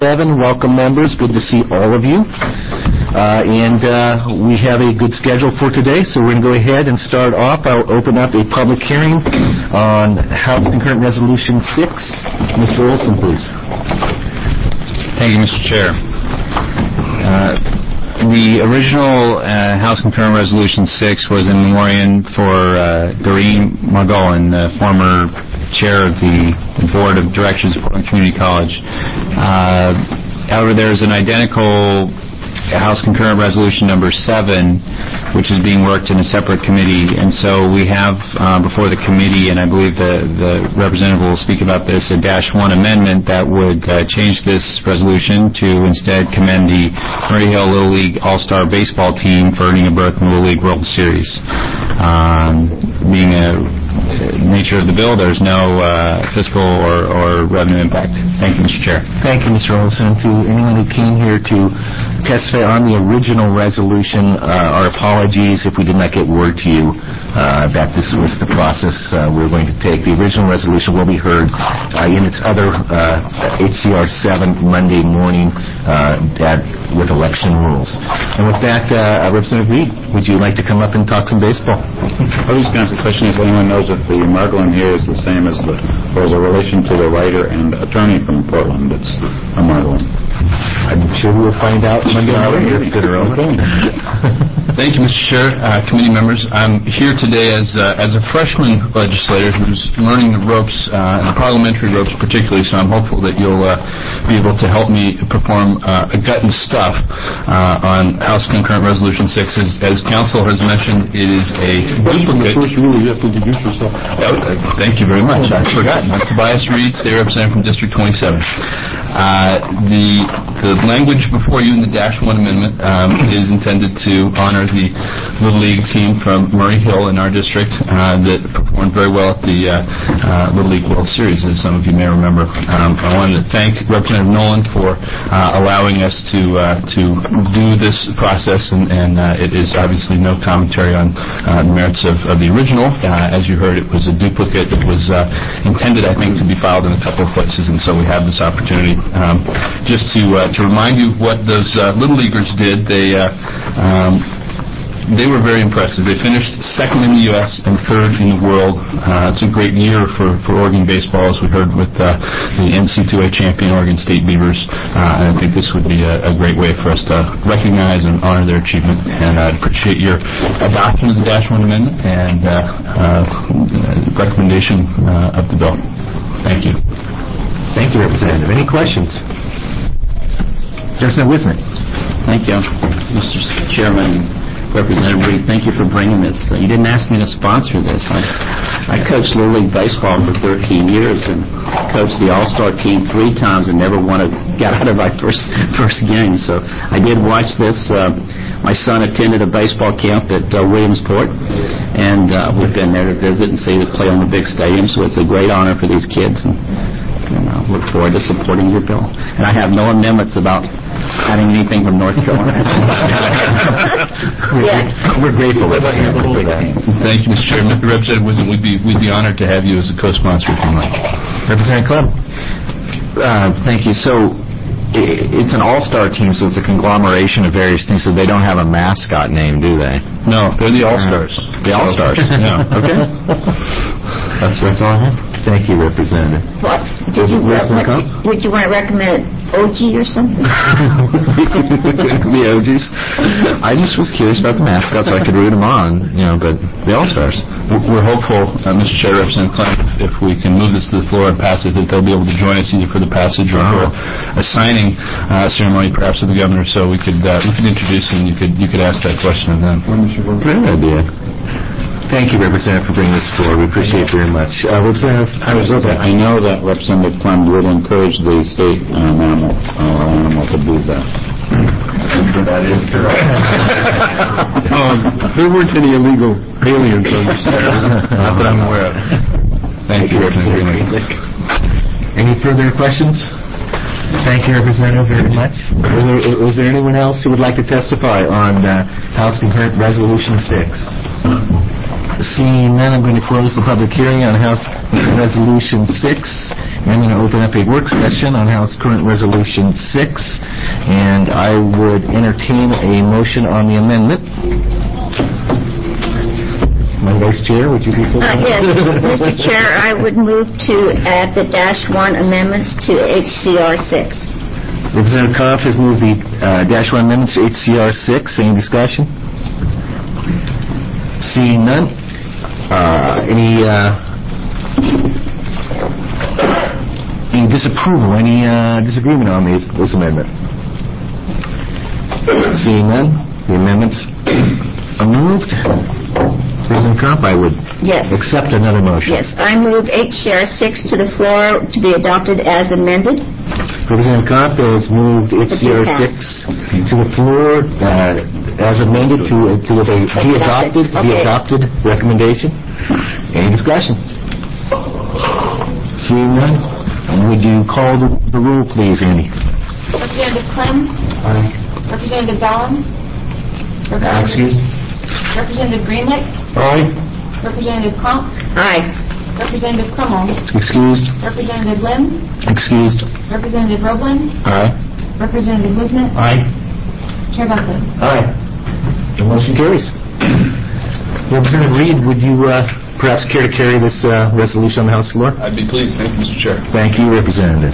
Welcome, members. Good to see all of you. We have a good schedule for today, so we're going to go ahead and start off. I'll open up a public hearing on House Concurrent Resolution 6. Mr. Olson, please. Thank you, Mr. Chair. The original House Concurrent Resolution 6 was in memoriam for Doreen Margolin, the former chair of the Board of Directors of Portland Community College. However, there's an identical House Concurrent Resolution number 7, which is being worked in a separate committee, and so we have before the committee, and I believe the representative will speak about this, a -1 amendment that would change this resolution to instead commend the Murray Hill Little League All-Star Baseball team for earning a berth in the Little League World Series. Being a nature of the bill, there's no fiscal or revenue impact. Thank you, Mr. Chair. Thank you, Mr. Olson. To anyone who came here to testify on the original resolution, our apologies if we did not get word to you that this was the process we're going to take. The original resolution will be heard in its other HCR 7 Monday morning with election rules. And with that, Representative Reed, would you like to come up and talk some baseball? I was just going to ask the question if anyone knows if the Margolin here is the same as there's a relation to the writer and attorney from Portland. It's a Margolin. I'm sure we'll find out Monday morning. Thank you, Mr. Chair, committee members. I'm here today as a freshman legislator who's learning the ropes, the parliamentary ropes particularly, so I'm hopeful that you'll be able to help me perform a gut and stuff on House Concurrent Resolution 6. As Council has mentioned, it is a duplicate. First rule, you have to introduce yourself. Thank you very much. I forgot. I'm Tobias Reed, State Representative from District 27. The language before you in the -1 amendment is intended to honor the Little League team from Murray Hill in our district that performed very well at the Little League World Series, as some of you may remember. I wanted to thank Representative Nolan for allowing us to do this process, and it is obviously no commentary on the merits of the original. As you heard, it was a duplicate. It was intended, I think, to be filed in a couple of places, and so we have this opportunity. Just to remind you what those Little Leaguers did, they were very impressive. They finished second in the U.S. and third in the world. It's a great year for Oregon baseball, as we heard with the NC2A champion Oregon State Beavers, and I think this would be a great way for us to recognize and honor their achievement, and I'd appreciate your adoption of the -1 amendment and recommendation of the bill. Thank you. Thank you, Representative. Any questions? Representative Wisnick. Thank you, Mr. Chairman. Representative Reed, thank you for bringing this. You didn't ask me to sponsor this. I coached Little League Baseball for 13 years and coached the All-Star team 3 times and never got out of my first game. So I did watch this. My son attended a baseball camp at Williamsport, and we've been there to visit and see them play on the big stadium. So it's a great honor for these kids, and I look forward to supporting your bill. And I have no amendments about adding anything from North Carolina. We're grateful for that. Thank you, Mr. Chairman. Representative Wisdom, we'd be honored to have you as a co-sponsor if you like. Representative Clem. Thank you. So it's an all-star team, so it's a conglomeration of various things, so they don't have a mascot name, do they? No, they're the All-Stars. The All-Stars. Yeah. Okay. That's all I have. Thank you, Representative. What? Would you want to recommend OG or something? The OGs. I just was curious about the mascot, so I could root them on, but the All-Stars. We're hopeful, Mr. Chair, Representative Clem, if we can move this to the floor and pass it, that they'll be able to join us either for the passage or for a signing ceremony, perhaps, of the governor, so we could introduce and you could ask that question of them. Great idea. Thank you, Representative, for bringing this forward. We appreciate it very much. Representative, I know that Representative Clem would encourage the state animal to do that. That is correct. There weren't any illegal aliens on the state. Not that I'm aware of. Thank you, Representative. Any further questions? Thank you, Representative, very much. Was there anyone else who would like to testify on House Concurrent Resolution 6? Seeing none, I'm going to close the public hearing on House Resolution 6 I'm going to open up a work session on House Current Resolution 6, and I would entertain a motion on the amendment. My Vice Chair, would you be so kind? Yes, Mr. Chair, I would move to add the -1 amendments to HCR 6. Representative Koff has moved the -1 amendments to HCR 6. Any discussion? Seeing none. Any disapproval, any disagreement on this amendment? Seeing none, the amendments are moved. President Crump, I would accept another motion. Yes, I move HCR 6 to the floor to be adopted as amended. Representative Crump has moved HCR 6 to the floor as amended to a be adopted recommendation. Any discussion? Seeing none, would you call the roll, please, Amy? Representative Clem? Aye. Representative Dolan? Excuse? Representative Greenlick? Aye. Representative Crump? Aye. Representative Crummell? Excused. Representative Lim? Excused. Representative Roebling? Aye. Representative Wisnet? Aye. Chair Buckley? Aye. The motion carries. Representative Reed, would you perhaps care to carry this resolution on the House floor? I'd be pleased. Thank you, Mr. Chair. Thank you, Representative.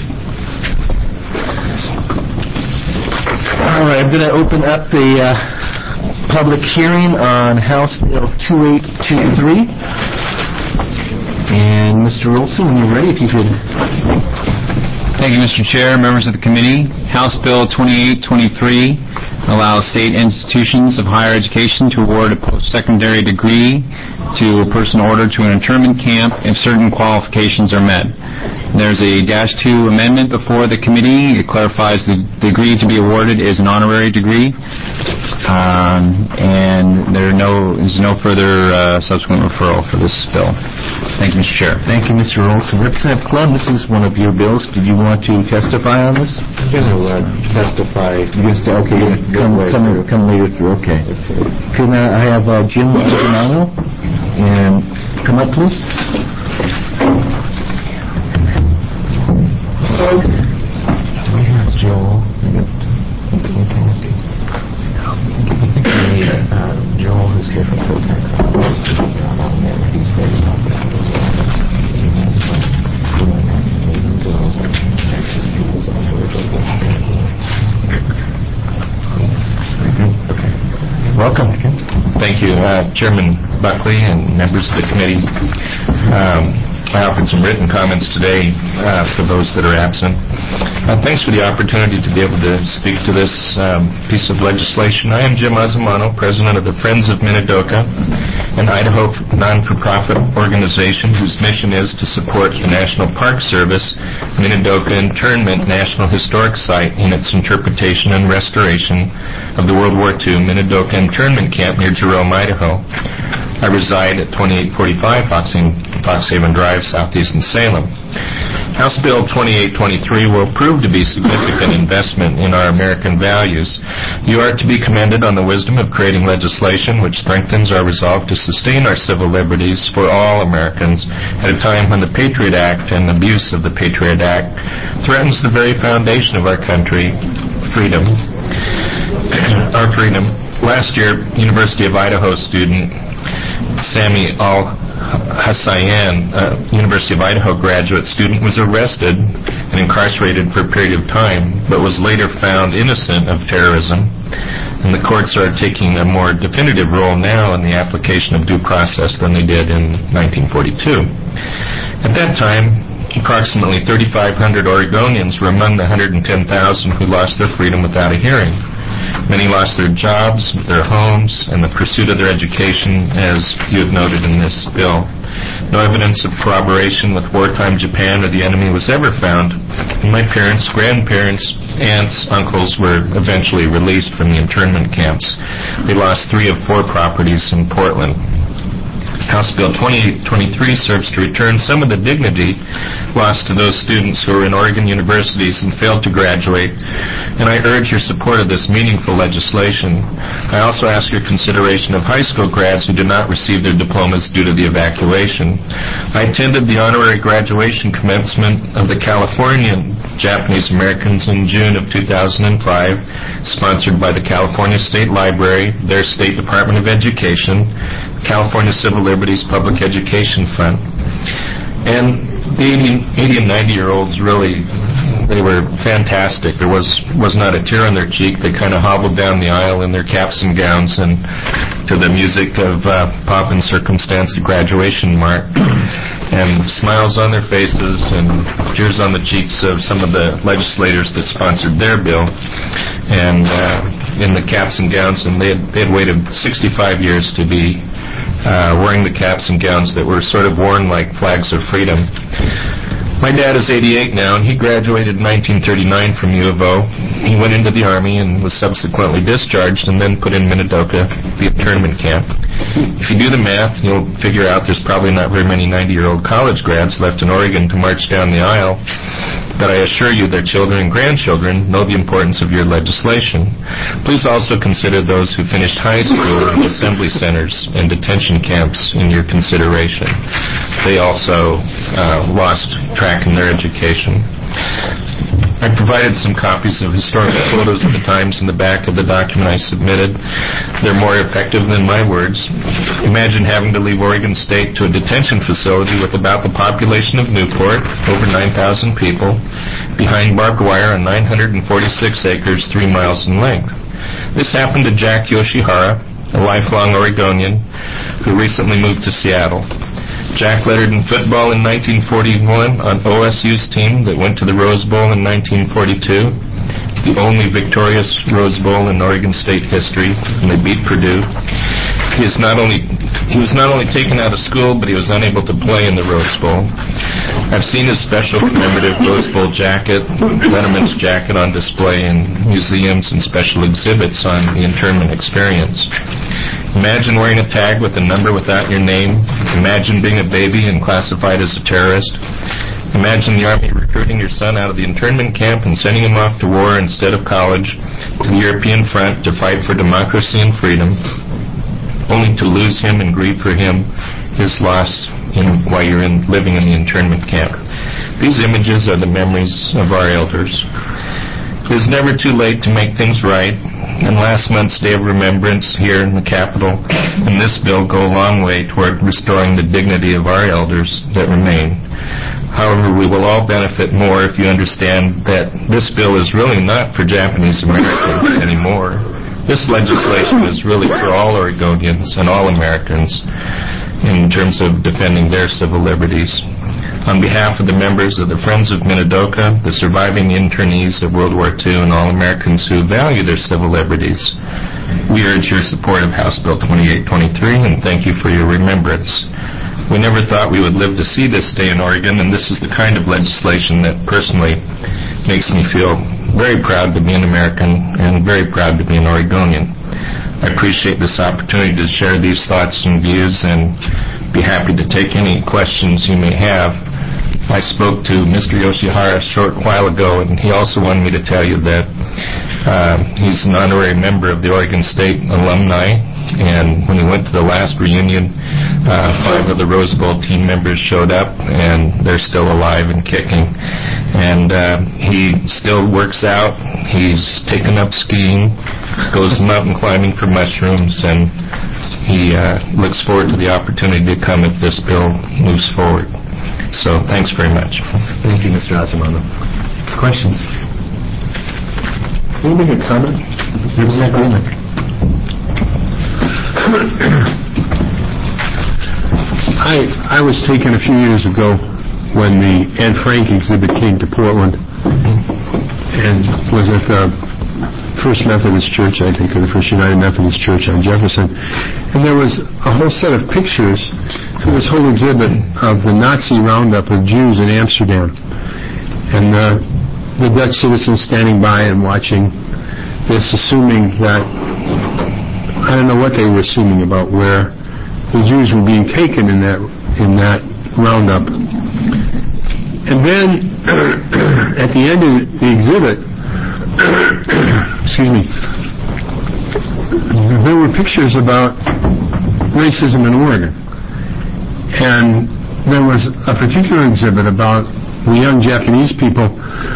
All right, I'm going to open up the public hearing on House Bill 2823. And Mr. Olson, when you're ready, if you could... Thank you, Mr. Chair, members of the committee. House Bill 2823 allows state institutions of higher education to award a post-secondary degree to a person ordered to an internment camp if certain qualifications are met. There's a -2 amendment before the committee. It clarifies the degree to be awarded is an honorary degree, and there's no further subsequent referral for this bill. Thank you, Mr. Chair. Thank you, Mr. Olson. Representative Clem, this is one of your bills. Did you want to testify on this? I'm going to testify. Come later through. Okay. Can I have Jim Arginano and come up, please? Joel. Joel, who's here from Pro-Tax Office. He's very Welcome. Thank you, Chairman Buckley and members of the committee. I offered some written comments today for those that are absent. Thanks for the opportunity to be able to speak to this piece of legislation. I am Jim Azzamano, president of the Friends of Minidoka, an Idaho non-for-profit organization whose mission is to support the National Park Service Minidoka Internment National Historic Site in its interpretation and restoration of the World War II Minidoka Internment Camp near Jerome, Idaho. I reside at 2845 Foxhaven Drive, southeastern Salem. House Bill 2823 will prove to be a significant investment in our American values. You are to be commended on the wisdom of creating legislation which strengthens our resolve to sustain our civil liberties for all Americans at a time when the Patriot Act and abuse of the Patriot Act threatens the very foundation of our country, freedom. Our freedom. Last year, University of Idaho student Sami Al-Hussein, University of Idaho graduate student, was arrested and incarcerated for a period of time, but was later found innocent of terrorism. And the courts are taking a more definitive role now in the application of due process than they did in 1942. At that time, approximately 3,500 Oregonians were among the 110,000 who lost their freedom without a hearing. Many lost their jobs, their homes, and the pursuit of their education, as you have noted in this bill. No evidence of corroboration with wartime Japan or the enemy was ever found, and my parents, grandparents, aunts, uncles were eventually released from the internment camps. They lost 3 of 4 properties in Portland. House Bill 2823 serves to return some of the dignity lost to those students who are in Oregon universities and failed to graduate and I urge your support of this meaningful legislation. I also ask your consideration of high school grads who did not receive their diplomas due to the evacuation. I attended the honorary graduation commencement of the Californian Japanese Americans in June of 2005, sponsored by the California State Library, their State Department of Education, California Civil Liberties Public Education Fund. And the 80 and 90-year-olds really, they were fantastic. There was not a tear on their cheek. They kind of hobbled down the aisle in their caps and gowns and to the music of Pomp and Circumstance, the graduation march, and smiles on their faces and tears on the cheeks of some of the legislators that sponsored their bill, and in the caps and gowns, and they had waited 65 years to be wearing the caps and gowns that were sort of worn like flags of freedom. My dad is 88 now, and he graduated in 1939 from U of O. He went into the Army and was subsequently discharged and then put in Minidoka, the internment camp. If you do the math, you'll figure out there's probably not very many 90-year-old college grads left in Oregon to march down the aisle, but I assure you their children and grandchildren know the importance of your legislation. Please also consider those who finished high school in assembly centers and detention camps in your consideration. They also lost track in their education. I provided some copies of historical photos of the times in the back of the document I submitted. They're more effective than my words. Imagine having to leave Oregon State to a detention facility with about the population of Newport, over 9,000 people, behind barbed wire on 946 acres, 3 miles in length. This happened to Jack Yoshihara, a lifelong Oregonian who recently moved to Seattle. Jack lettered in football in 1941 on OSU's team that went to the Rose Bowl in 1942, the only victorious Rose Bowl in Oregon State history, and they beat Purdue. He was not only taken out of school, but he was unable to play in the Rose Bowl. I've seen his special commemorative Rose Bowl jacket, Letterman's jacket, on display in museums and special exhibits on the internment experience. Imagine wearing a tag with a number without your name. Imagine being a baby and classified as a terrorist. Imagine the Army recruiting your son out of the internment camp and sending him off to war instead of college, to the European front to fight for democracy and freedom, only to lose him and grieve for him, his loss while you're living in the internment camp. These images are the memories of our elders. It is never too late to make things right, and last month's Day of Remembrance here in the Capitol and this bill go a long way toward restoring the dignity of our elders that remain. However, we will all benefit more if you understand that this bill is really not for Japanese Americans anymore. This legislation is really for all Oregonians and all Americans in terms of defending their civil liberties. On behalf of the members of the Friends of Minidoka, the surviving internees of World War II, and all Americans who value their civil liberties, we urge your support of House Bill 2823, and thank you for your remembrance. We never thought we would live to see this day in Oregon, and this is the kind of legislation that personally makes me feel very proud to be an American and very proud to be an Oregonian. I appreciate this opportunity to share these thoughts and views and be happy to take any questions you may have. I spoke to Mr. Yoshihara a short while ago, and he also wanted me to tell you that he's an honorary member of the Oregon State alumni, and when he went to the last reunion, 5 of the Rose Bowl team members showed up, and they're still alive and kicking. And he still works out. He's taken up skiing, goes mountain climbing for mushrooms, and he looks forward to the opportunity to come if this bill moves forward. So, thanks very much. Thank you, Mr. Azumano. Questions? Can you make a comment? There was an agreement. I was taken a few years ago when the Anne Frank exhibit came to Portland and was at the First Methodist Church, I think, or the First United Methodist Church on Jefferson. And there was a whole set of pictures for this whole exhibit of the Nazi roundup of Jews in Amsterdam. And the Dutch citizens standing by and watching this, assuming that, I don't know what they were assuming about where the Jews were being taken in that roundup. And then, at the end of the exhibit, excuse me, there were pictures about racism in Oregon. And there was a particular exhibit about the young Japanese people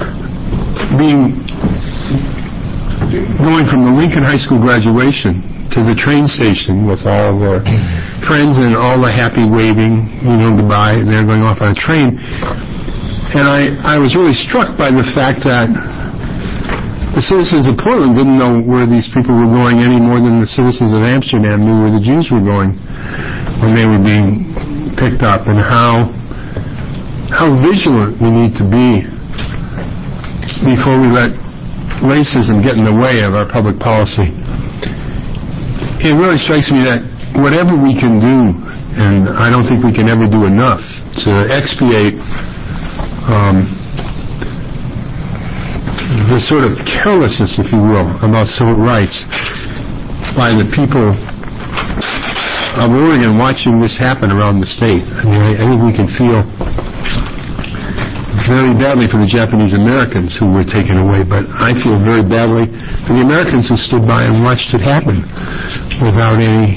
going from the Lincoln High School graduation to the train station with all their friends and all the happy waving, goodbye, and they're going off on a train. And I was really struck by the fact that the citizens of Portland didn't know where these people were going any more than the citizens of Amsterdam knew where the Jews were going when they were being picked up, and how vigilant we need to be before we let racism get in the way of our public policy. It really strikes me that whatever we can do, and I don't think we can ever do enough to expiate the sort of carelessness, if you will, about civil rights by the people of Oregon watching this happen around the state. I mean, I think we can feel very badly for the Japanese Americans who were taken away, but I feel very badly for the Americans who stood by and watched it happen without any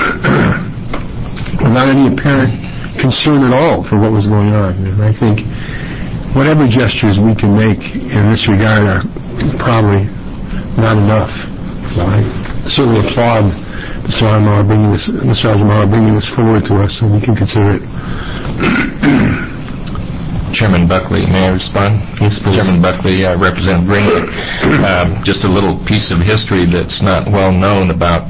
apparent concern at all for what was going on. And I think whatever gestures we can make in this regard are probably not enough. So I certainly applaud Mr. Eisenhower bringing this forward to us, so we can consider it. Chairman Buckley, may I respond? Yes, please. Chairman Buckley, Representative Greenwood. Just a little piece of history that's not well known about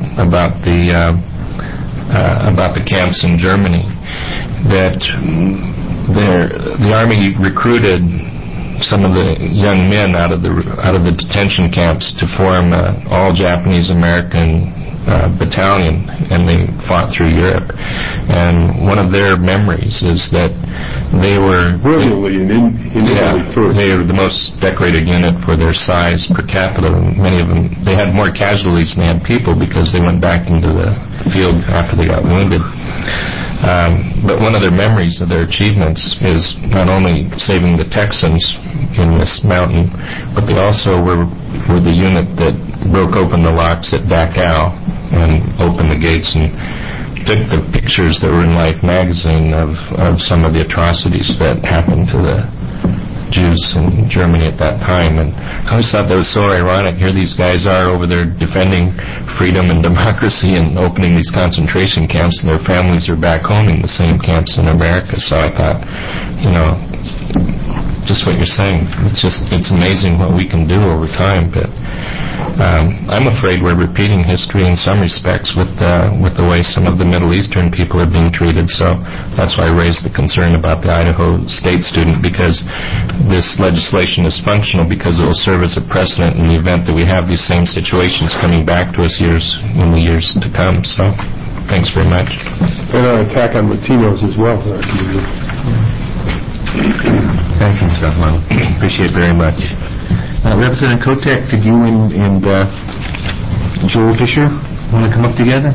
the camps in Germany. That the Army recruited some of the young men out of the detention camps to form an all Japanese American battalion, and they fought through Europe. And one of their memories is that they were brilliantly they were the most decorated unit for their size per capita. Many of them, they had more casualties than they had people because they went back into the field after they got wounded. But one of their memories of their achievements is not only saving the Texans in this mountain, but they also were the unit that broke open the locks at Dachau and opened the gates and took the pictures that were in Life magazine of some of the atrocities that happened to the Jews in Germany at that time. And I always thought that was so ironic. Here these guys are over there defending freedom and democracy and opening these concentration camps, and their families are back home in the same camps in America. So I thought, just what you're saying, it's amazing what we can do over time. But I'm afraid we're repeating history in some respects with the way some of the Middle Eastern people are being treated. So that's why I raised the concern about the Idaho State student, because this legislation is functional because it will serve as a precedent in the event that we have these same situations coming back to us in the years to come. So thanks very much. And our attack on Latinos as well. Thank you, Mr. Eisenhower. Appreciate it very much. Representative Kotek, could you and Joel Fisher want to come up together?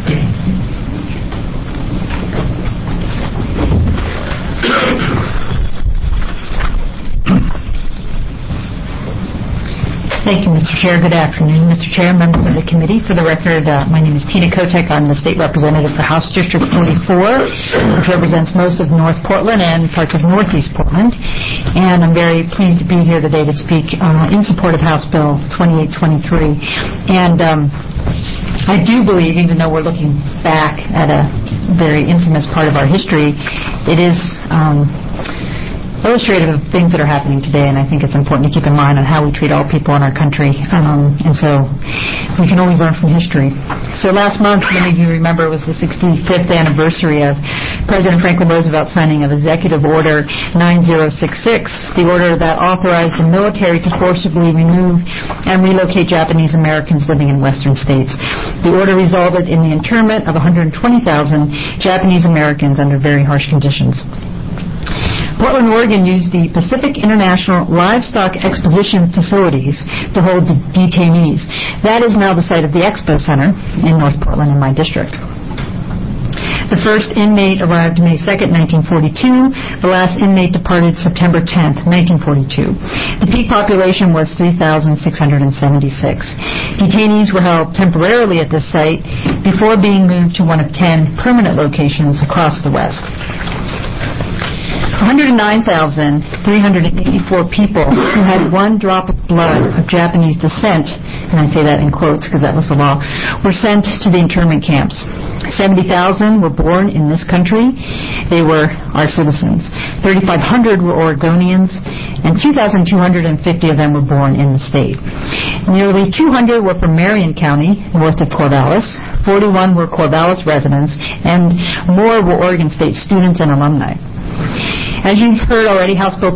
Thank you, Mr. Chair. Good afternoon, Mr. Chair, members of the committee. For the record, my name is Tina Kotek. I'm the state representative for House District 44, which represents most of North Portland and parts of Northeast Portland. And I'm very pleased to be here today to speak in support of House Bill 2823. And I do believe, even though we're looking back at a very infamous part of our history, it is illustrative of things that are happening today, and I think it's important to keep in mind on how we treat all people in our country. And so we can always learn from history. So last month, many of you remember, was the 65th anniversary of President Franklin Roosevelt signing of Executive Order 9066, the order that authorized the military to forcibly remove and relocate Japanese Americans living in western states. The order resulted in the internment of 120,000 Japanese Americans under very harsh conditions. Portland, Oregon used the Pacific International Livestock Exposition facilities to hold detainees. That is now the site of the Expo Center in North Portland in my district. The first inmate arrived May 2nd, 1942. The last inmate departed September 10th, 1942. The peak population was 3,676. Detainees were held temporarily at this site before being moved to one of 10 permanent locations across the West. 109,384 people who had one drop of blood of Japanese descent, and I say that in quotes because that was the law, were sent to the internment camps. 70,000 were born in this country. They were our citizens. 3,500 were Oregonians, and 2,250 of them were born in the state. Nearly 200 were from Marion County, north of Corvallis. 41 were Corvallis residents, and more were Oregon State students and alumni. As you've heard already, House Bill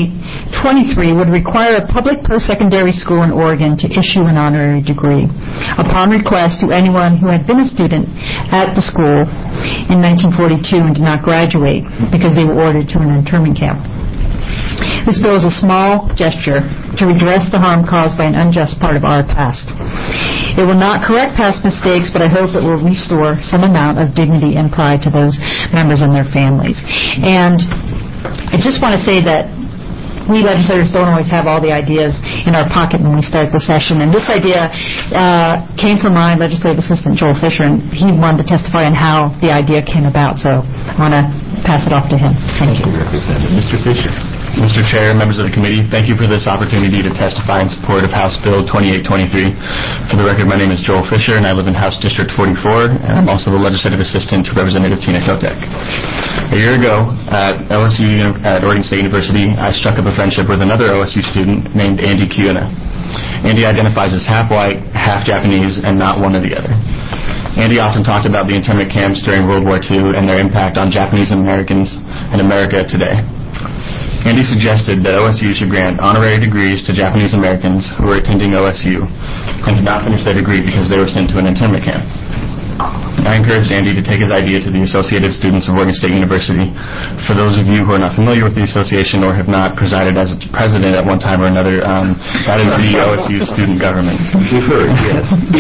2823 would require a public post-secondary school in Oregon to issue an honorary degree upon request to anyone who had been a student at the school in 1942 and did not graduate because they were ordered to an internment camp. This bill is a small gesture to redress the harm caused by an unjust part of our past. It will not correct past mistakes, but I hope it will restore some amount of dignity and pride to those members and their families. And I just want to say that we legislators don't always have all the ideas in our pocket when we start the session. And this idea came from my legislative assistant, Joel Fisher, and he wanted to testify on how the idea came about. So I want to pass it off to him. Thank you. Mr. Fisher. Mr. Chair, members of the committee, thank you for this opportunity to testify in support of House Bill 2823. For the record, my name is Joel Fisher, and I live in House District 44, and I'm also the legislative assistant to Representative Tina Kotek. A year ago, at Oregon State University, I struck up a friendship with another OSU student named Andy Kiuna. Andy identifies as half white, half Japanese, and not one or the other. Andy often talked about the internment camps during World War II and their impact on Japanese Americans and America today. Andy suggested that OSU should grant honorary degrees to Japanese Americans who were attending OSU and did not finish their degree because they were sent to an internment camp. I encouraged Andy to take his idea to the Associated Students of Oregon State University. For those of you who are not familiar with the association or have not presided as its president at one time or another, that is the OSU student government. We've heard, yes.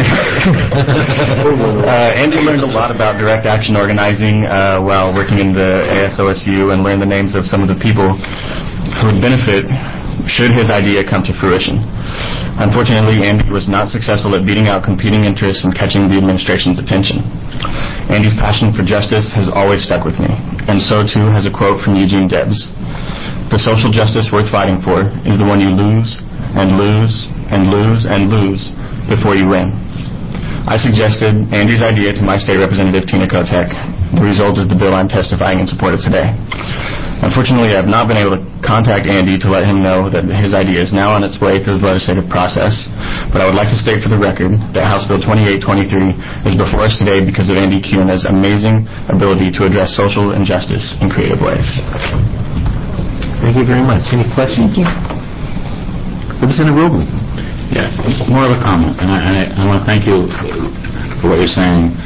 Andy learned a lot about direct action organizing while working in the ASOSU and learned the names of some of the people who would benefit should his idea come to fruition. Unfortunately, Andy was not successful at beating out competing interests and catching the administration's attention. Andy's passion for justice has always stuck with me, and so too has a quote from Eugene Debs. The social justice worth fighting for is the one you lose and lose and lose and lose before you win. I suggested Andy's idea to my state representative, Tina Kotek. The result is the bill I'm testifying in support of today. Unfortunately, I have not been able to contact Andy to let him know that his idea is now on its way through the legislative process, but I would like to state for the record that House Bill 2823 is before us today because of Andy Kiuna's amazing ability to address social injustice in creative ways. Thank you very much. Any questions? Thank you. Representative Roblin. Yeah, more of a comment, and I want to thank you for what you're saying.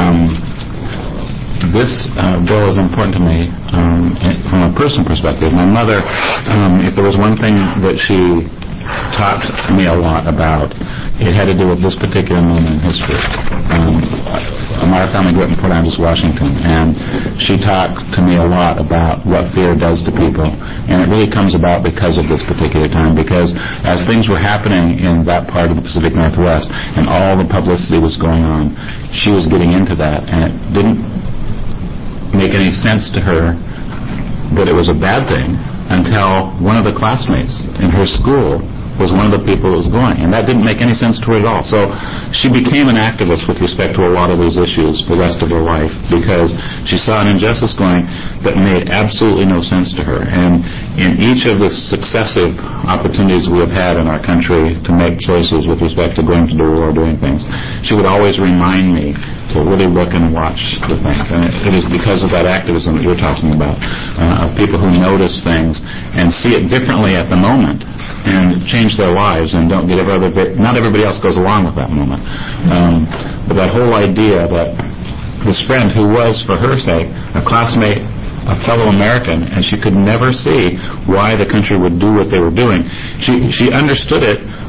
This bill is important to me from a personal perspective. My mother, if there was one thing that she taught me a lot about, it had to do with this particular moment in history. My family grew up in Port Angeles, Washington, and she talked to me a lot about what fear does to people, and it really comes about because of this particular time, because as things were happening in that part of the Pacific Northwest and all the publicity was going on, she was getting into that, and it didn't make any sense to her that it was a bad thing until one of the classmates in her school was one of the people that was going, and that didn't make any sense to her at all. So she became an activist with respect to a lot of these issues the rest of her life because she saw an injustice going that made absolutely no sense to her. And in each of the successive opportunities we have had in our country to make choices with respect to going to the war or doing things, she would always remind me to really look and watch the things. And it is because of that activism that you're talking about, of people who notice things and see it differently at the moment and change their lives and don't get not everybody else goes along with that moment. But that whole idea that this friend who was, for her sake, a classmate, a fellow American, and she could never see why the country would do what they were doing. She understood it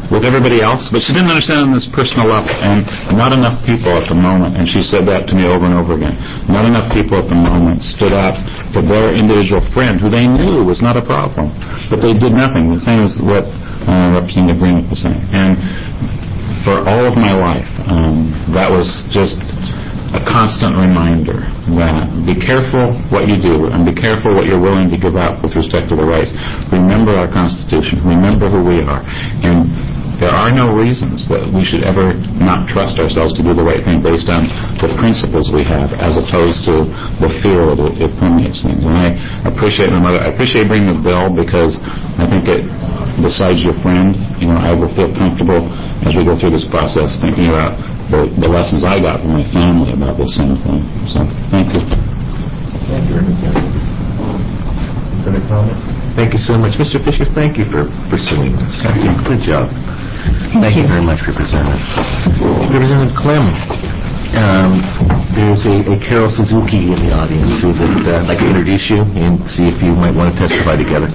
with everybody else, but she didn't understand on this personal level. And not enough people at the moment, and she said that to me over and over again, not enough people at the moment stood up for their individual friend who they knew was not a problem, but they did nothing, the same as what Representative Green was saying. And for all of my life, that was just a constant reminder that be careful what you do and be careful what you're willing to give up with respect to the rights. Remember our Constitution. Remember who we are. And there are no reasons that we should ever not trust ourselves to do the right thing based on the principles we have as opposed to the fear that it permeates things. And I appreciate my mother. I appreciate bringing this bill because I think it, besides your friend, I will feel comfortable as we go through this process thinking about the lessons I got from my family about this same thing. So, thank you. Thank you, Representative. Further comments? Thank you so much. Mr. Fisher, thank you for pursuing this. Thank you. Good job. Thank you very much, Representative. Representative Clem, there's a Carol Suzuki in the audience who would like to introduce you and see if you might want to testify together.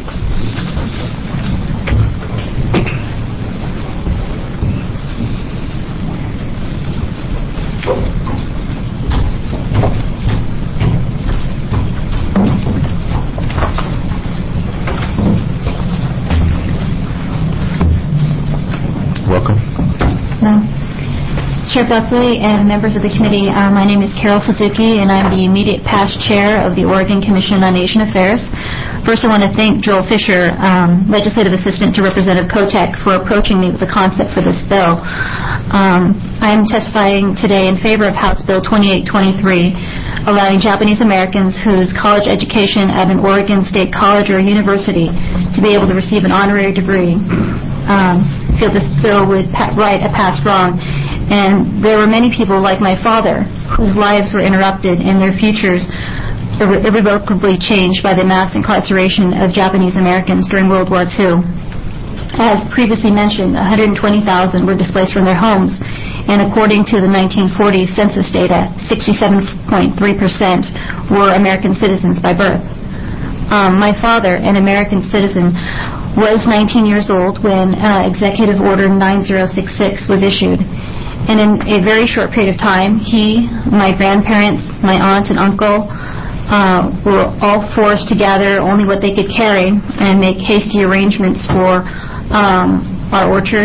Chair Buckley and members of the committee, my name is Carol Suzuki, and I'm the immediate past chair of the Oregon Commission on Asian Affairs. First, I want to thank Joel Fisher, legislative assistant to Representative Kotek, for approaching me with the concept for this bill. I am testifying today in favor of House Bill 2823, allowing Japanese Americans whose college education at an Oregon State College or university to be able to receive an honorary degree. I feel this bill would right a past wrong. And there were many people like my father whose lives were interrupted and their futures irrevocably changed by the mass incarceration of Japanese Americans during World War II. As previously mentioned, 120,000 were displaced from their homes, and according to the 1940 census data, 67.3% were American citizens by birth. My father, an American citizen, was 19 years old when Executive Order 9066 was issued. And in a very short period of time, he, my grandparents, my aunt and uncle were all forced to gather only what they could carry and make hasty arrangements for our orchard,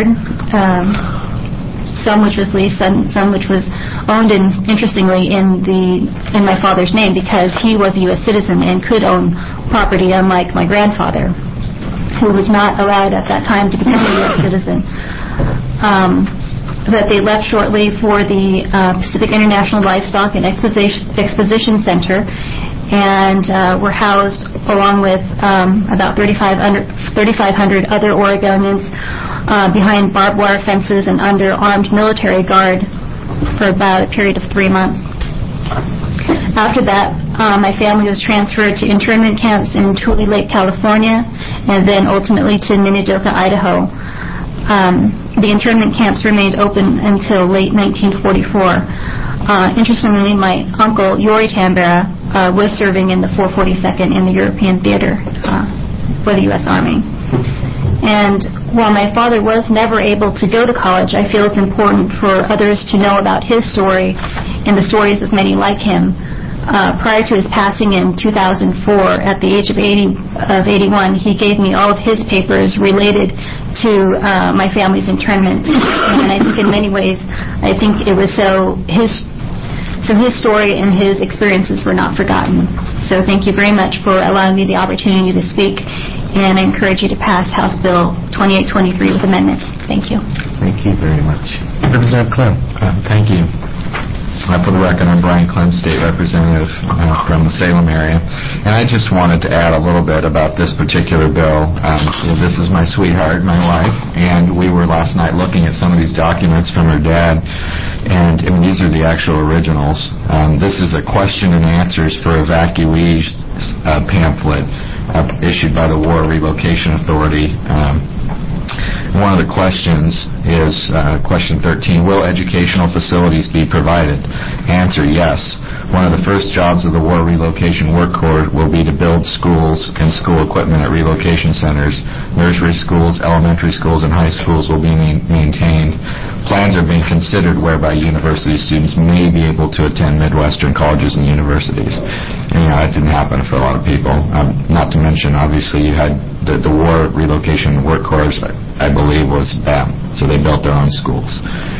some which was leased, some which was owned, and interestingly in my father's name because he was a U.S. citizen and could own property, unlike my grandfather, who was not allowed at that time to become a U.S. citizen. But they left shortly for the Pacific International Livestock and Exposition Center and were housed along with about 3,500 other Oregonians behind barbed wire fences and under armed military guard for about a period of 3 months. After that, my family was transferred to internment camps in Tule Lake, California, and then ultimately to Minidoka, Idaho. The internment camps remained open until late 1944. Interestingly, my uncle, Yori Tambera, was serving in the 442nd in the European Theater for the U.S. Army. And while my father was never able to go to college, I feel it's important for others to know about his story and the stories of many like him. Prior to his passing in 2004, at the age of 81, he gave me all of his papers related to my family's internment. And I think in many ways, I think it was so his story and his experiences were not forgotten. So thank you very much for allowing me the opportunity to speak, and I encourage you to pass House Bill 2823 with amendments. Thank you. Thank you very much. Representative Clem. Thank you. For the record, I'm Brian Clem, State Representative from the Salem area. And I just wanted to add a little bit about this particular bill. This is my sweetheart, my wife, and we were last night looking at some of these documents from her dad, and these are the actual originals. This is a question and answers for evacuees pamphlet issued by the War Relocation Authority. One of the questions is question 13, will educational facilities be provided? Answer, yes. One of the first jobs of the War Relocation Work Corps will be to build schools and school equipment at relocation centers. Nursery schools, elementary schools, and high schools will be maintained. Plans are being considered whereby university students may be able to attend Midwestern colleges and universities. And, that didn't happen for a lot of people. Not to mention, obviously, you had the War Relocation Work Corps, I believe, was them. So they built their own schools.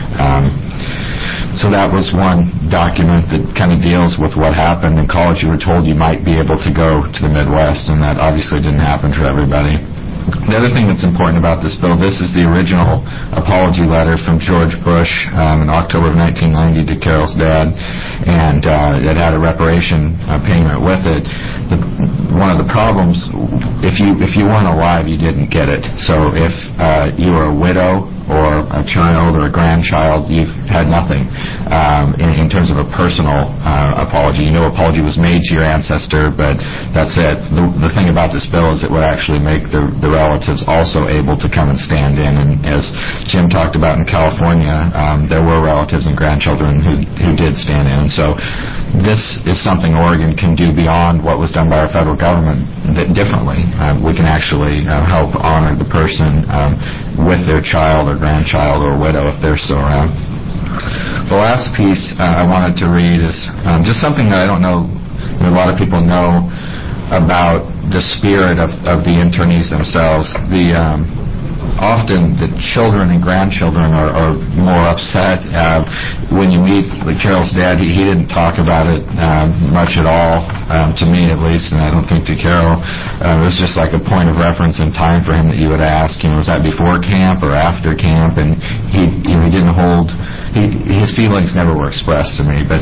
So that was one document that kind of deals with what happened. In college, you were told you might be able to go to the Midwest, and that obviously didn't happen for everybody. The other thing that's important about this bill, this is the original apology letter from George Bush in October of 1990 to Carol's dad, and it had a reparation payment with it. One of the problems, if you weren't alive, you didn't get it. So if you were a widow or a child or a grandchild, you've had nothing in terms of a personal apology. Apology was made to your ancestor, but that's it. The thing about this bill is it would actually make the relatives also able to come and stand in. And as Jim talked about in California, there were relatives and grandchildren who did stand in. And so this is something Oregon can do beyond what was done by our federal government differently. We can actually help honor the person with their child or grandchild or widow if they're still around. The last piece I wanted to read is just something that I don't know a lot of people know about the spirit of the internees themselves. Often the children and grandchildren are more upset. When you meet Carol's dad, he didn't talk about it much at all, to me at least, and I don't think to Carol. It was just like a point of reference in time for him that you would ask, was that before camp or after camp? And he didn't hold, his feelings never were expressed to me. But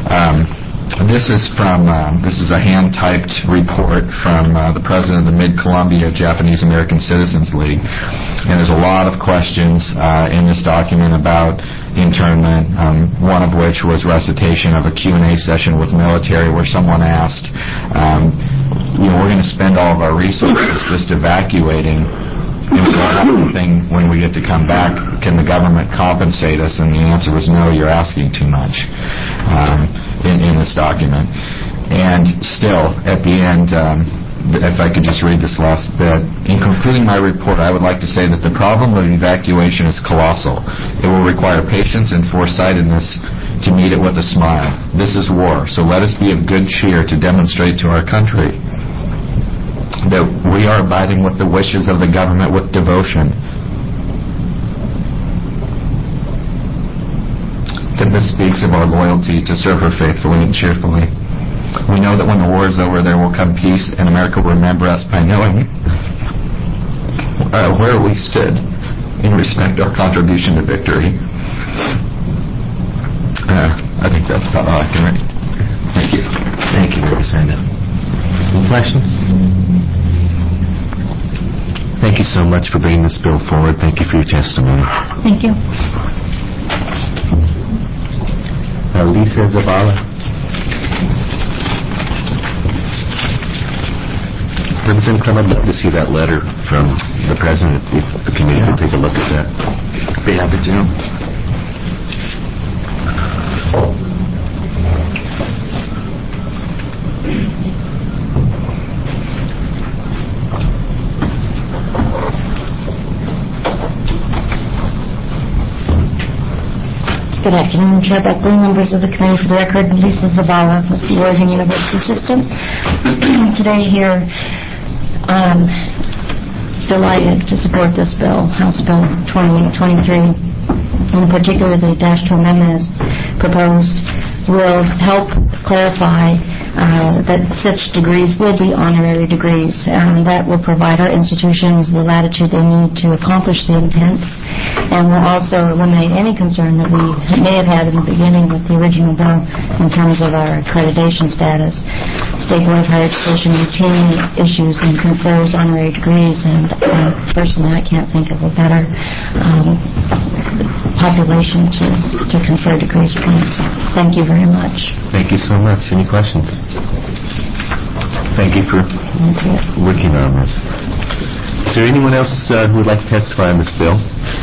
this is a hand-typed report from the president of the Mid-Columbia Japanese American Citizens League. And there's a lot of questions in this document about internment, one of which was recitation of a Q&A session with military where someone asked, we're going to spend all of our resources just evacuating. When we get to come back, can the government compensate us? And the answer was no, you're asking too much in this document. And still, at the end, if I could just read this last bit. In concluding my report, I would like to say that the problem of evacuation is colossal. It will require patience and foresightedness to meet it with a smile. This is war, so let us be of good cheer to demonstrate to our country that we are abiding with the wishes of the government with devotion. That this speaks of our loyalty to serve her faithfully and cheerfully. We know that when the war is over, there will come peace, and America will remember us by knowing where we stood in respect to our contribution to victory. I think that's about all I can write. Thank you. Thank you, Representative. Any questions? Thank you so much for bringing this bill forward. Thank you for your testimony. Thank you. Lisa Zavala. Representative Clem, I'd love to see that letter from the President, if the committee could take a look at that. Be happy to. Good afternoon, Chair Buckley, members of the committee. For the record, Lisa Zavala with the Oregon University System. Today here, delighted to support this bill, House Bill 2823. In particular, the Dash 2 amendment as proposed will help clarify that such degrees will be honorary degrees, and that will provide our institutions the latitude they need to accomplish the intent, and will also eliminate any concern that we may have had in the beginning with the original bill in terms of our accreditation status. State Board of Higher Education routinely issues and confers honorary degrees, and personally I can't think of a better population to confer degrees from. So thank you very much. Thank you so much. Any questions? Thank you for working on this. Is there anyone else who would like to testify on this bill?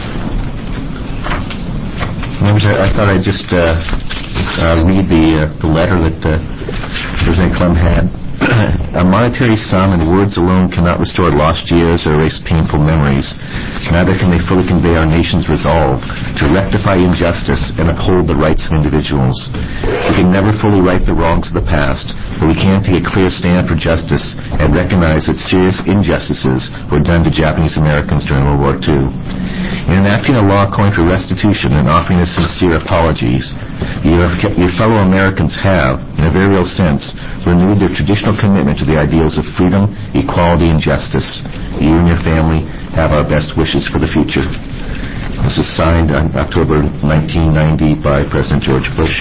Members, I thought I'd just read the letter that President Clem had. A monetary sum and words alone cannot restore lost years or erase painful memories. Neither can they fully convey our nation's resolve to rectify injustice and uphold the rights of individuals. We can never fully right the wrongs of the past, but we can take a clear stand for justice and recognize that serious injustices were done to Japanese Americans during World War II. In enacting a law calling for restitution and offering a sincere apologies, your fellow Americans have, in a very real sense, renewed their traditional commitment to the ideals of freedom, equality, and justice. You and your family have our best wishes for the future. This is signed on October 1990 by President George Bush.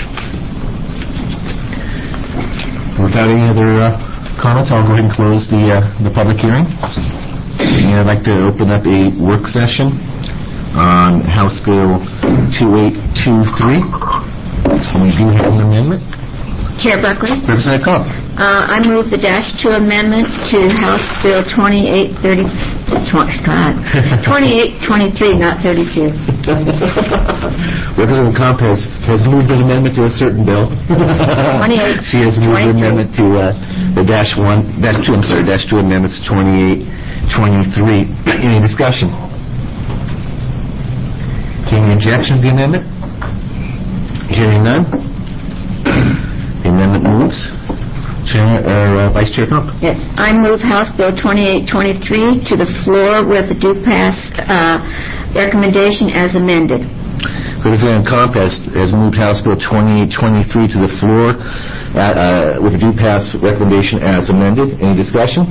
Without any other comments, I'll go ahead and close the public hearing. And I'd like to open up a work session on House Bill 2823. We do have an amendment. Chair Buckley? Representative Cobb. I move the -2 amendment to House Bill 2823, not 32. Representative Cobb has moved an amendment to a certain bill. 28. She has moved an amendment to the -2 amendments to 2823. Any discussion? Any objection to the amendment? Hearing none. The amendment moves. Vice Chair Cobb. Yes. I move House Bill 2823 to the floor with a due pass recommendation as amended. Representative Cobb has moved House Bill 2823 to the floor with a due pass recommendation as amended. Any discussion?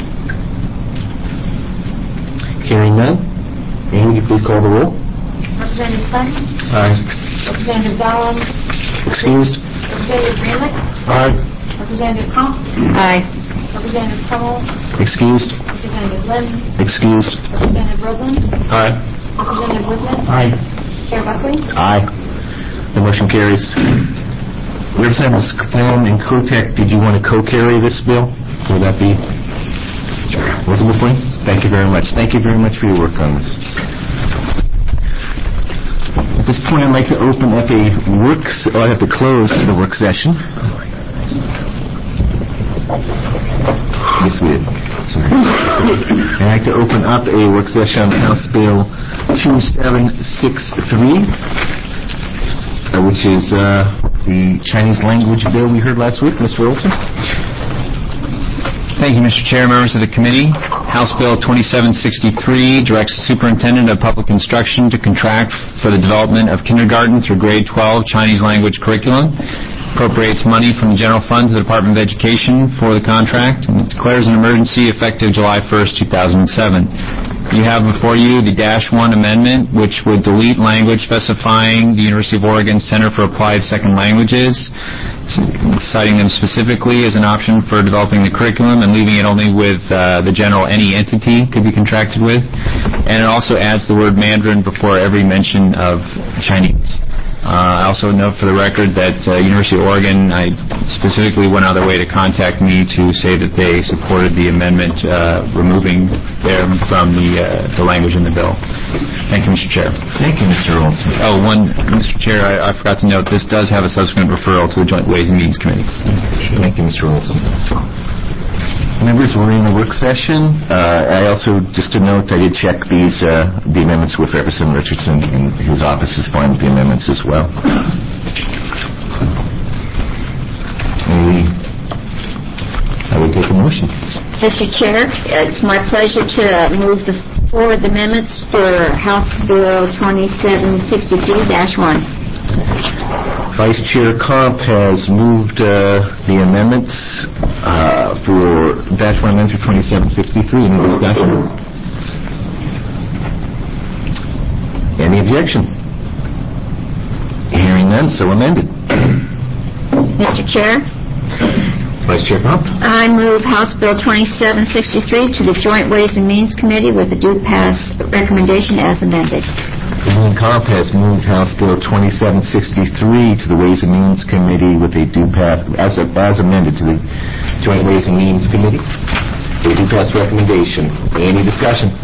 Hearing none. Amy, would you please call the roll? Representative Clem? Aye. Representative Zalem? Excused. Representative Greenlick? Aye. Representative Crump? Aye. Representative Crummell? Excused. Representative Lim? Excused. Representative Roebling? Aye. Representative Wisnet? Aye. Chair Buckley? Aye. The motion carries. Representatives Clem and Kotek, did you want to co-carry this bill? Would that be workable for you? Thank you very much. Thank you very much for your work on this. At this point, I'd like to open up I have to close the work session. Yes, we did. Sorry. I'd like to open up a work session on House Bill 2763, which is the Chinese language bill we heard last week. Mr. Olson. Thank you, Mr. Chair, members of the committee. House Bill 2763 directs the Superintendent of Public Instruction to contract for the development of kindergarten through grade 12 Chinese language curriculum, appropriates money from the general fund to the Department of Education for the contract, and declares an emergency effective July 1st, 2007. You have before you the -1 amendment, which would delete language specifying the University of Oregon Center for Applied Second Languages, citing them specifically as an option for developing the curriculum and leaving it only with the general any entity could be contracted with. And it also adds the word Mandarin before every mention of Chinese. I also note for the record that University of Oregon specifically went out of their way to contact me to say that they supported the amendment removing them from the language in the bill. Thank you, Mr. Chair. Thank you, Mr. Olson. Mr. Chair, I forgot to note this does have a subsequent referral to the Joint Ways and Means Committee. Thank you, Mr. Olson. Members, we're in a work session. I also, just to note, I did check the amendments with Representative Richardson, and his office is fine with the amendments as well. I would take a motion. Mr. Chair, it's my pleasure to move forward the amendments for House Bill 2763-1. Vice Chair Comp has moved the amendments for Batch 1 Amendment 2763. Any discussion? Any objection? Hearing none, so amended. Mr. Chair? Vice Chair Comp? I move House Bill 2763 to the Joint Ways and Means Committee with a due pass recommendation as amended. President Comp has moved House Bill 2763 to the Ways and Means Committee with a due pass as amended to the Joint Ways and Means Committee. They do pass recommendation. Any discussion?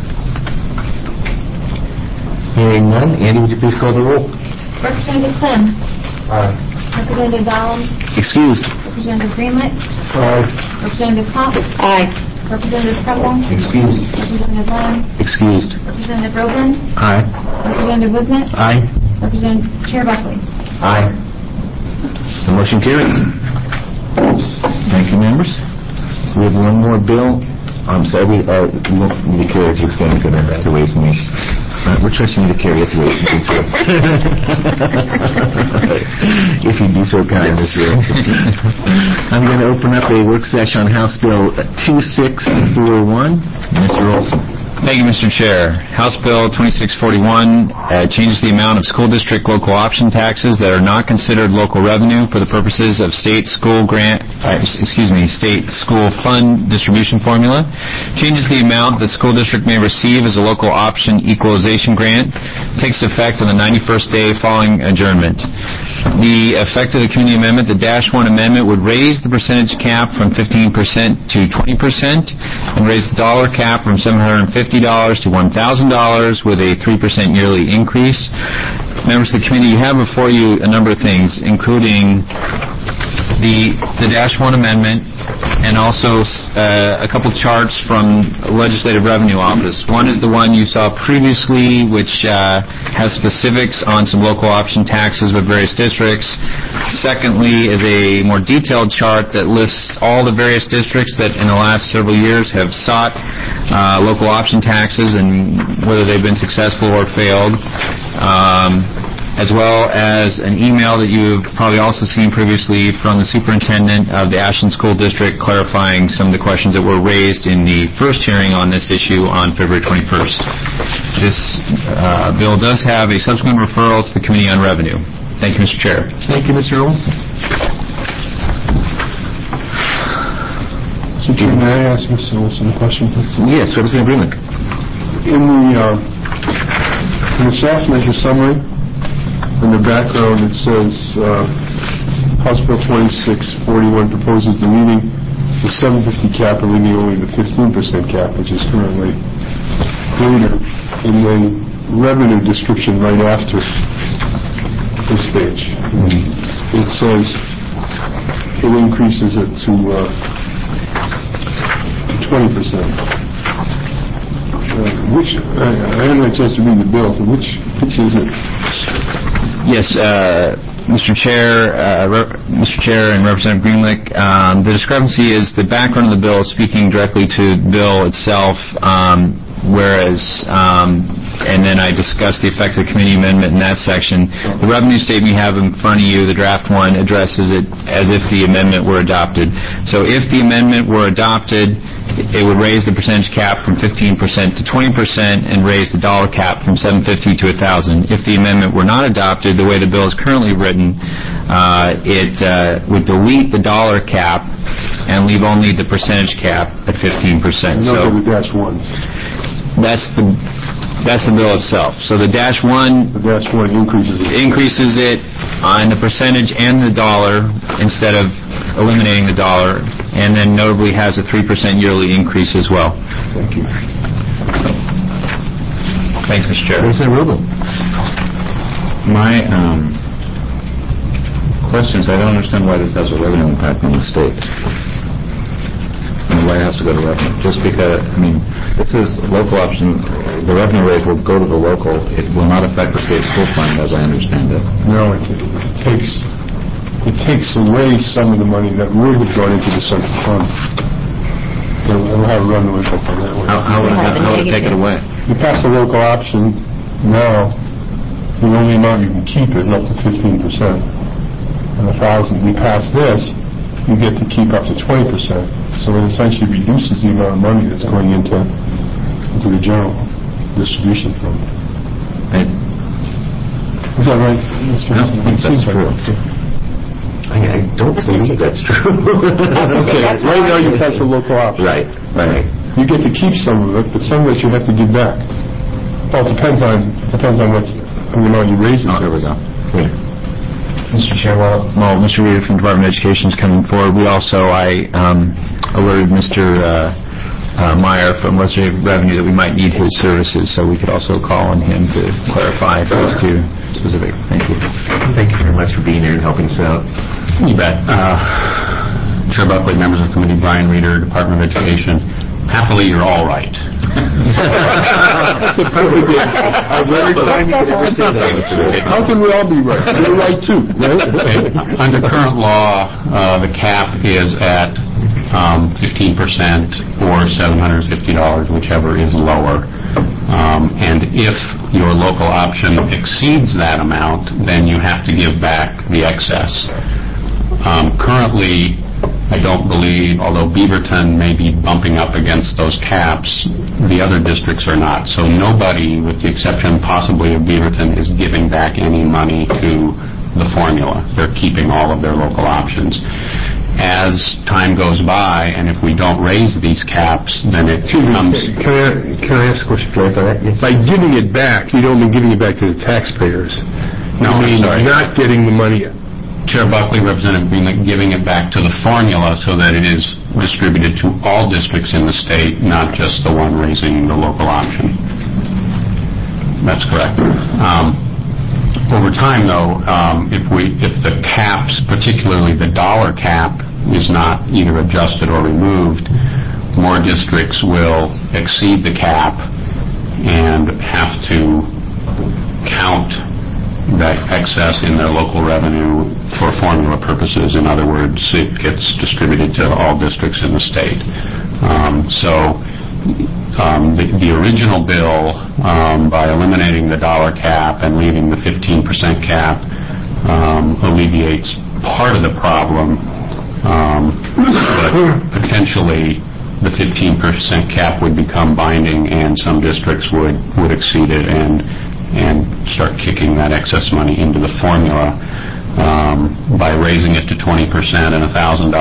Hearing none, Andy, would you please call the roll? Representative Klim. Aye. Representative Dowling. Excused. Representative Greenlick. Aye. Representative Pop. Aye. Representative Preble. Excused. Representative Lynn. Excused. Representative Roblin. Aye. Representative Wizmet. Aye. Representative Chair Buckley. Aye. The motion carries. Thank you, members. We have one more bill. I'm sorry, we won't need to carry it, so it's going to go back to Ways and Means. We're trusting you to carry it to Ways and Means. If you'd be so kind, Mr. Olson. I'm going to open up a work session on House Bill 2641. Mr. Olson. Thank you, Mr. Chair. House Bill 2641 changes the amount of school district local option taxes that are not considered local revenue for the purposes of state school state school fund distribution formula. Changes the amount that school district may receive as a local option equalization grant. Takes effect on the 91st day following adjournment. The effect of the committee amendment, the Dash 1 amendment, would raise the percentage cap from 15% to 20% and raise the dollar cap from $750 to $1,000 with a 3% yearly increase. Members of the committee, you have before you a number of things, including the Dash 1 amendment and also a couple charts from Legislative Revenue Office. One is the one you saw previously, which has specifics on some local option taxes with various districts. Secondly is a more detailed chart that lists all the various districts that in the last several years have sought local option taxes and whether they've been successful or failed. As well as an email that you've probably also seen previously from the superintendent of the Ashland School District clarifying some of the questions that were raised in the first hearing on this issue on February 21st. This bill does have a subsequent referral to the Committee on Revenue. Thank you, Mr. Chair. Thank you, Mr. Olson. Mr. Chair, may I ask Mr. Olson a question, please? Yes, Representative Greenlick. In the staff measure summary, in the background it says House Bill 2641 proposes deleting the 750 cap and leaving only the 15% cap, which is currently greater, and then revenue description right after this page. It says it increases it to 20%. Which I haven't had a chance to read the bill, so which is it? Yes, Mr. Chair, and Representative Greenlick, the discrepancy is the background of the bill is speaking directly to the bill itself, whereas, and then I discussed the effect of the committee amendment in that section. The revenue statement you have in front of you, the draft one, addresses it as if the amendment were adopted. So if the amendment were adopted, it would raise the percentage cap from 15% to 20% and raise the dollar cap from $750 to $1,000. If the amendment were not adopted, the way the bill is currently written, it would delete the dollar cap and leave only the percentage cap at 15%. So the Dash 1. That's the bill itself. So the Dash 1 increases it on the percentage and the dollar instead of eliminating the dollar, and then notably has a 3% yearly increase as well. Thank you. Thanks, Mr. Chair. Representative Rubin. My question is, I don't understand why this has a revenue impact on the state. And why it has to go to revenue. Just because, this is local option, the revenue rate will go to the local. It will not affect the state school fund, as I understand it. No, it takes away some of the money that would have gone into the central fund. It'll have a revenue impact on that one. How would it take it away? You pass a local option now, the only amount you can keep is up to 15%. And $1,000. You pass this, you get to keep up to 20%. So it essentially reduces the amount of money that's going into the general distribution fund. Right. Is that right, Mr. I don't think that's true. I don't believe that's true. Okay, right now you pass a local option. Right. You get to keep some of it, but some of it you have to give back. Well, it depends on what amount you raise it. There we go. Yeah. Mr. Chair, well, Mr. Reeder from the Department of Education is coming forward. We also, I alerted Mr. Meyer from legislative revenue that we might need his services, so we could also call on him to clarify those two specific. Thank you. Thank you very much for being here and helping us out. You bet. Chair Buckley, members of the committee, Brian Reeder, Department of Education. Happily, you're all right. That's the perfect answer. Every time you can ever say that. How can we all be right? You're right, too. Under current law, the cap is at 15% or $750, whichever is lower. And if your local option exceeds that amount, then you have to give back the excess. Currently, I don't believe, although Beaverton may be bumping up against those caps, the other districts are not. So nobody, with the exception possibly of Beaverton, is giving back any money to the formula. They're keeping all of their local options. As time goes by, and if we don't raise these caps, then it becomes... Can I ask a question? By giving it back, you don't mean giving it back to the taxpayers. No, you mean I'm sorry. Not getting the money. Chair Buckley, Representative Greenlee, giving it back to the formula so that it is distributed to all districts in the state, not just the one raising the local option. That's correct. Over time, though, if the caps, particularly the dollar cap, is not either adjusted or removed, more districts will exceed the cap and have to count that excess in their local revenue for formula purposes. In other words, it gets distributed to all districts in the state. The original bill, by eliminating the dollar cap and leaving the 15% cap, alleviates part of the problem, but potentially the 15% cap would become binding and some districts would exceed it and start kicking that excess money into the formula. By raising it to 20% and $1,000,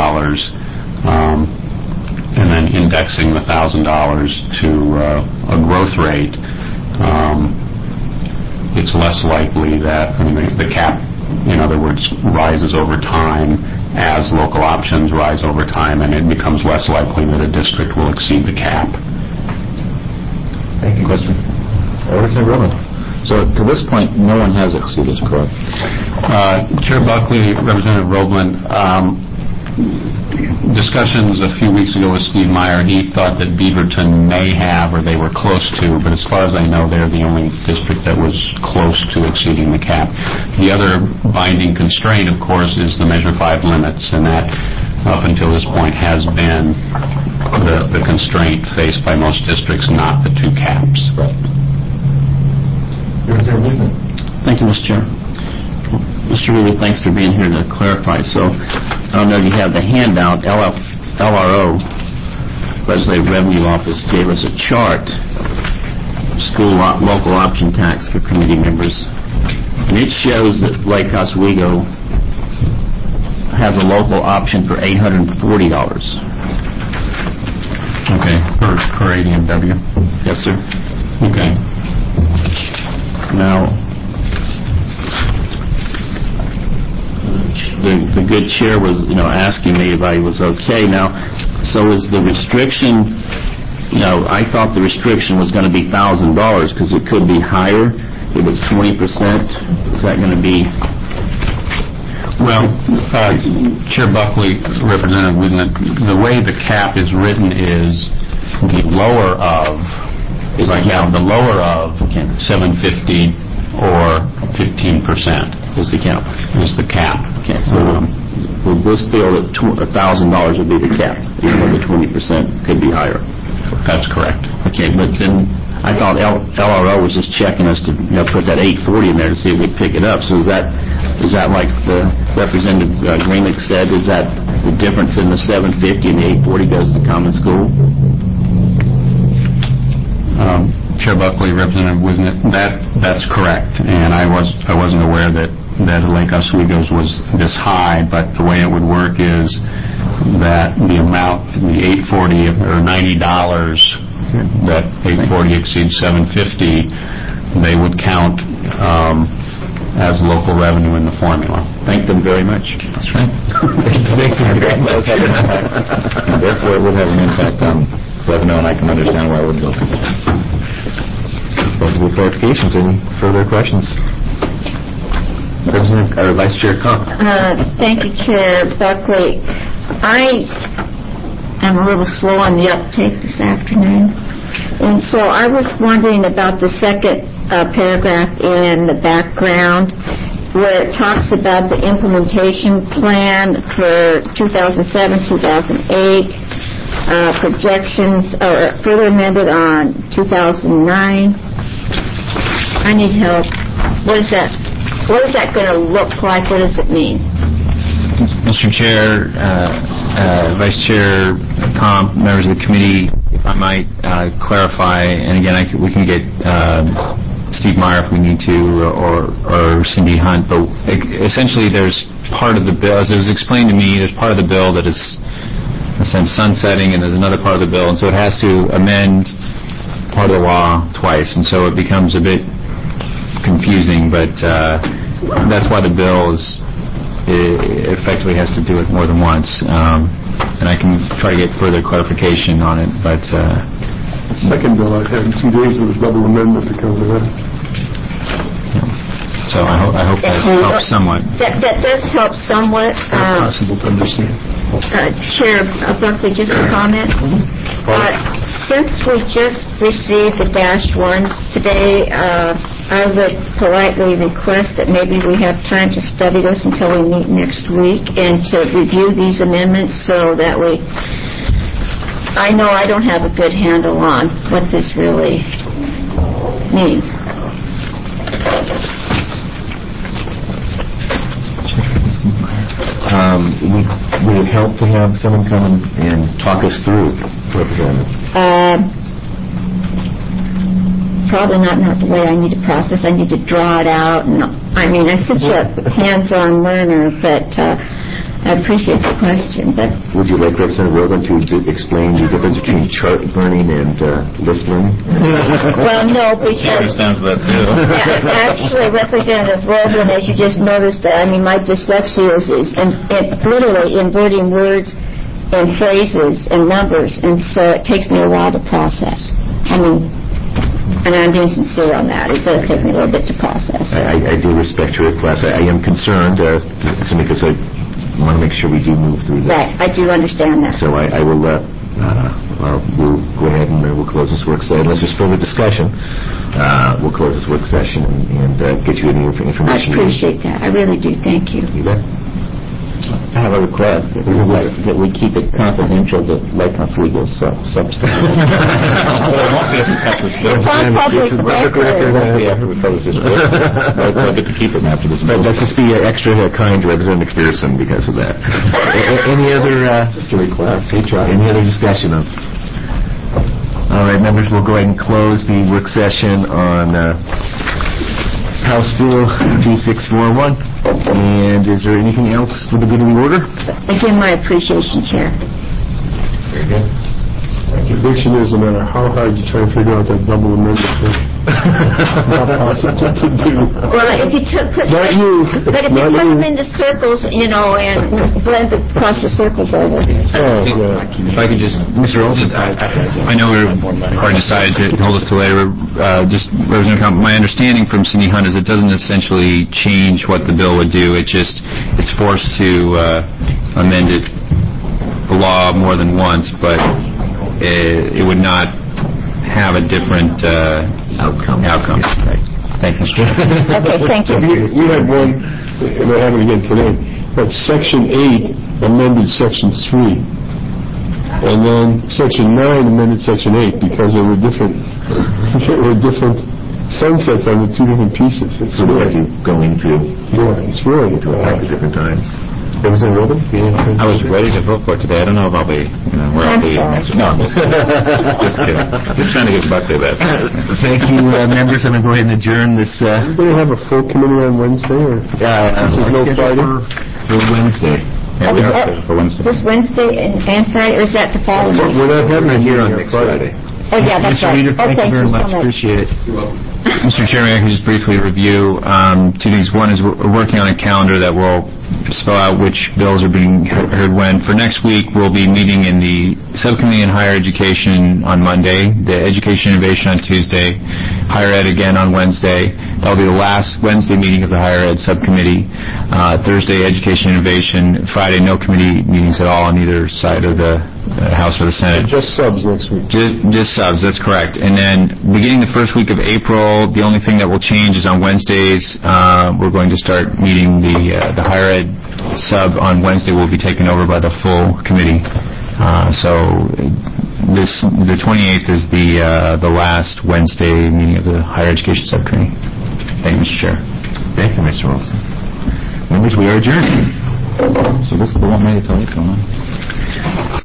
and then indexing the $1,000 to a growth rate, it's less likely that the cap, in other words, rises over time as local options rise over time, and it becomes less likely that a district will exceed the cap. Thank you. Question? Representative Roland. So to this point, no one has exceeded, correct? Chair Buckley, Representative Roebland, discussions a few weeks ago with Steve Meyer, he thought that Beaverton may have, or they were close to, but as far as I know, they're the only district that was close to exceeding the cap. The other binding constraint, of course, is the Measure 5 limits, and that, up until this point, has been the constraint faced by most districts, not the two caps. Right. Thank you, Mr. Chair. Mr. Reeder, thanks for being here to clarify. So, I don't know if you have the handout. LRO, Legislative Revenue Office, gave us a chart, school local option tax for committee members. And it shows that Lake Oswego has a local option for $840. Okay, per ADMW? Yes, sir. Okay. Now, the good chair was, asking me if I was okay. Now, so is the restriction, I thought the restriction was going to be $1,000 because it could be higher. If it's 20%, is that going to be... Well, Chair Buckley, Representative Whitman, the way the cap is written is the lower of... Right now, the lower of 750 or 15% is the cap. Is the cap. Okay, so with this bill, $1,000 would be the cap, even though the 20% could be higher. That's correct. Okay, but then I thought LRO was just checking us to put that 840 in there to see if we'd pick it up. So is that like the Representative Greenlee said? Is that the difference in the 750 and the 840 goes to common school? Chair Buckley, Representative Wisnett, that's correct, and I wasn't aware that Lake Oswego's was this high, but the way it would work is that the amount, the $840 or $90, that $840 exceeds $750, they would count as local revenue in the formula. Thank them very much. That's right. Therefore, it would have an impact on let them know, and I can understand why I would go through that. Multiple clarifications. Any further questions? President or Vice Chair Comp. Thank you, Chair Buckley. I am a little slow on the uptake this afternoon, and so I was wondering about the second paragraph in the background where it talks about the implementation plan for 2007-2008, projections are further amended on 2009. I need help. What is that? What is that going to look like? What does it mean? Mr. Chair, Vice Chair Comp, members of the committee, if I might clarify, and again, we can get Steve Meyer if we need to, or Cindy Hunt, but essentially there's part of the bill, as it was explained to me, there's part of the bill that is, in a sense, sunsetting, and there's another part of the bill, and so it has to amend part of the law twice, and so it becomes a bit confusing, but that's why the bill effectively has to do it more than once, and I can try to get further clarification on it, but the second bill I had in 2 days with a double amendment because of that. So I hope that helps somewhat. That does help somewhat. It's not possible to understand. Chair Buckley, just a comment. Since we just received the -1s today, I would politely request that maybe we have time to study this until we meet next week and to review these amendments so that I know I don't have a good handle on what this really means. Would it help to have someone come and talk us through, Representative? Probably not the way I need to process. I need to draw it out. And I'm such a hands-on learner, but I appreciate the question. But would you like Representative Rogan to explain the difference between chart learning and list learning? Well, no, because She understands that too. Actually, Representative Rogan, as you just noticed, my dyslexia is literally inverting words and phrases and numbers, and so it takes me a while to process. And I'm being sincere on that. It does take me a little bit to process. I do respect your request. I am concerned, simply because I want to make sure we do move through this. Right, I do understand that. So I will, we'll go ahead and we'll close this work session. Unless there's further discussion, we'll close this work session and get you any information. I appreciate that. I really do. Thank you. You bet. I have a request that we keep it confidential to Lake Oswego substance. It's on public record. I'll get to keep it after this. But let's just be extra kind to Representative McPherson because of that. Any other request? Any other discussion of? All right, members, we'll go ahead and close the work session on House Bill 2641. And is there anything else for the good of the order? Again, my appreciation, Chair. Very good. Prediction is no matter how hard you try to figure out that double amendment thing, not possible to do. Well, if you put them into circles, and blend across the circles over. If I could just, Mr. Olson, I know we're already decided to hold this till later. Just Representative Comp, my understanding from Cindy Hunt is it doesn't essentially change what the bill would do. It's forced to amend the law more than once, but it would not have a different outcome. Right. Thank you, Mr. Okay, thank you. We had one, and I have it again today, but Section 8 amended Section 3. And then Section 9 amended Section 8 because there were different sunsets on the two different pieces. So we have to go into it's really at different times. Representative Rogan? I was ready to vote for it today. I don't know if I'll be, where I'll be next week. No, I'm just kidding. Just trying to get Buckley that. Thank you, members. I'm going to go ahead and adjourn this. Are you going to have a full committee on Wednesday? Or no Friday? For Wednesday. Yeah, we are for Wednesday. This Wednesday and Friday, or is that the following week? We're not having it here on next Friday. Oh, yeah, that's right. Mr. Reader, thank you very much. Appreciate it. Mr. Chairman, I can just briefly review 2 things. One is we're working on a calendar that will spell out which bills are being heard when. For next week, we'll be meeting in the Subcommittee on Higher Education on Monday, the Education Innovation on Tuesday, Higher Ed again on Wednesday. That'll be the last Wednesday meeting of the Higher Ed Subcommittee. Thursday, Education Innovation. Friday, no committee meetings at all on either side of the House or the Senate. Just subs next week. Just subs, that's correct. And then beginning the first week of April, the only thing that will change is on Wednesdays, we're going to start meeting the Higher Ed sub on Wednesday will be taken over by the full committee. So the 28th is the last Wednesday meeting of the Higher Education Subcommittee. Thank you, Mr. Chair. Thank you, Mr. Wilson. Members, we are adjourned. So this is the 1 minute till 8.